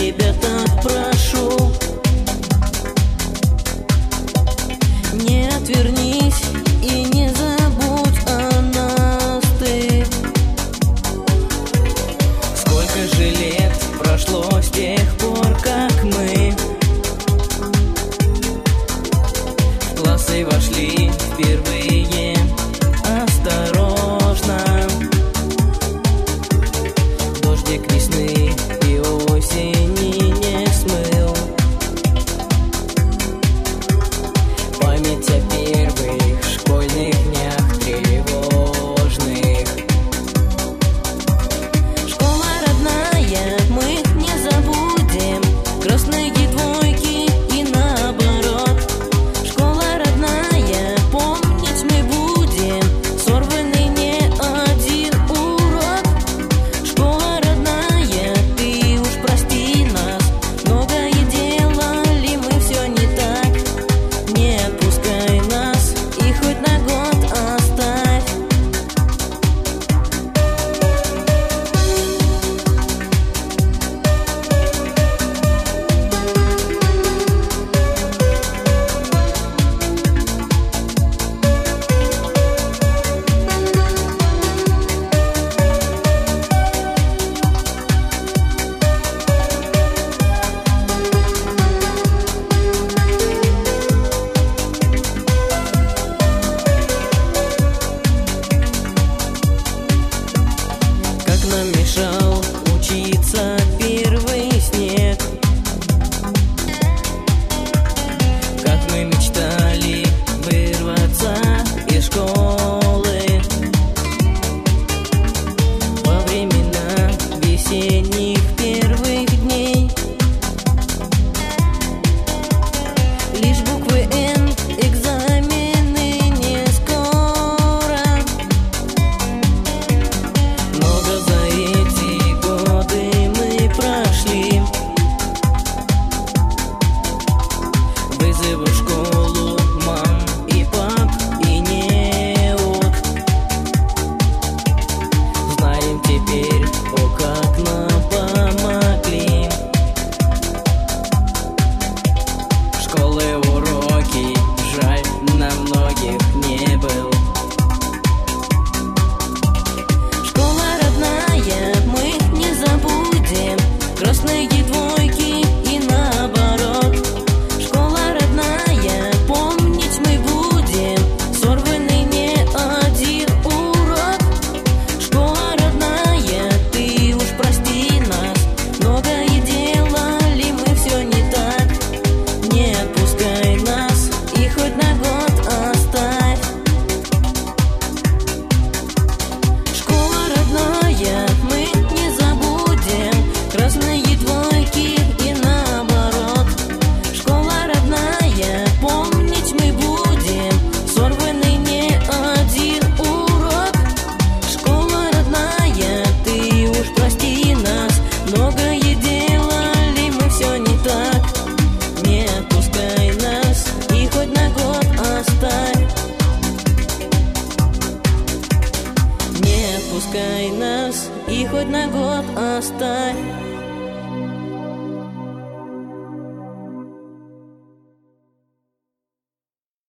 тебя так прошу, не отвернись и не забудь о нас ты. Сколько же лет прошло с тех пор, как мы в классы вошли впервые. Осторожно, дождик весны и осени не смыл память о первых школьных днях тревожных. Школа родная, мы не забудем красные двойки и наоборот. Школа родная, помнить мы будем сорванный не один урок. Школа родная, ты уж прости нас, многое делали мы все не так. Не отпускай нас и хоть на год оставь. Как нам мешал учиться первый снег, как мы мечтали вырваться из школы во времена весенних первых дней. Лишь буквы Н, экзамены не скоро. Много за эти годы мы прошли. Вызовы в школу мам и пап и неук. Знаем теперь, о, как нам помогли. Школы, уроки, жаль, на многих не был. Школа родная, мы не забудем красные двойки и наоборот. Школа родная, помнить мы будем сорванный не один урок. Школа родная, ты уж прости нас, многое делали мы все не так. Не отпускай нас и хоть на год оставь. Школа родная, мы не забудем красные двойки и наоборот. Школа родная, помнить мы будем сорванный не один урок. Школа родная, ты уж прости нас, многое делали мы все не так. Не отпускай нас и хоть на год оставь. Не отпускай нас и хоть на год оставь.